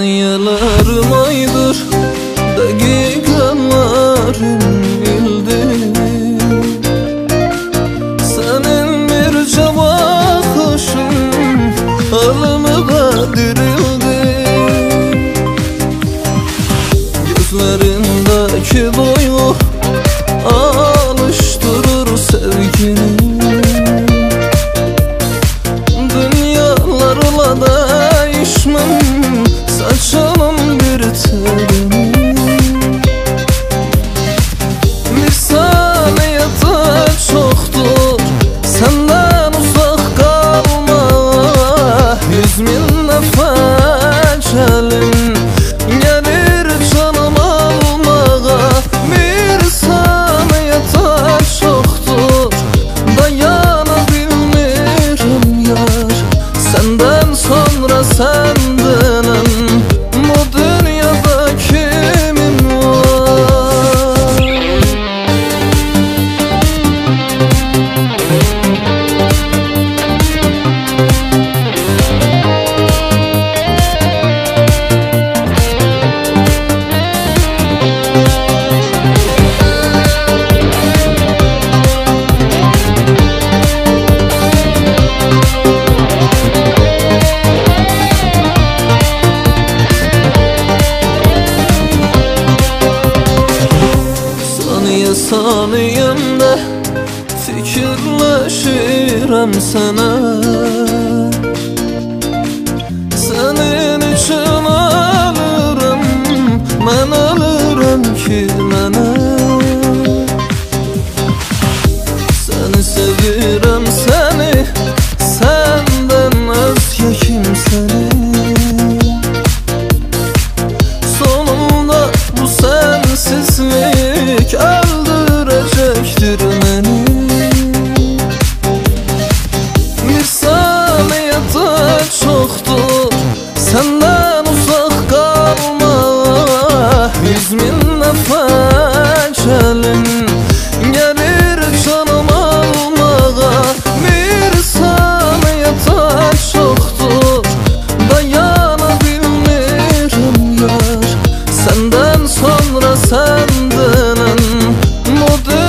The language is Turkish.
Saniyelerim aydır, dakikalarım ildir. Senin bir bakışın ölümüme dirildi. Gözlerindeki duygu alıştırır sevgini. Dünyalarla değişmem saçının bir telini. Bir saniyede çoktur senden uzak kalma. 100 bin defa ecelim gelir canım almağa. Bir saniyede çoktur dayanabilmirim yar. Senden sonra sendenim, bu dünyada kimin var? Saniyemde fikirleşirem sana. Senin için ölürüm, ben ölürüm ki mənə. Seni sevirem seni, senden özge kimseni. Sonunda bu sensizlik öldürecektir beni. Bir saniyede çoktur senden uzak kalma. 100 bin defa ecelim gelir canım almağa. Bir saniyede çoktur dayanabilmirim yar. Senden sonra sendenim, bu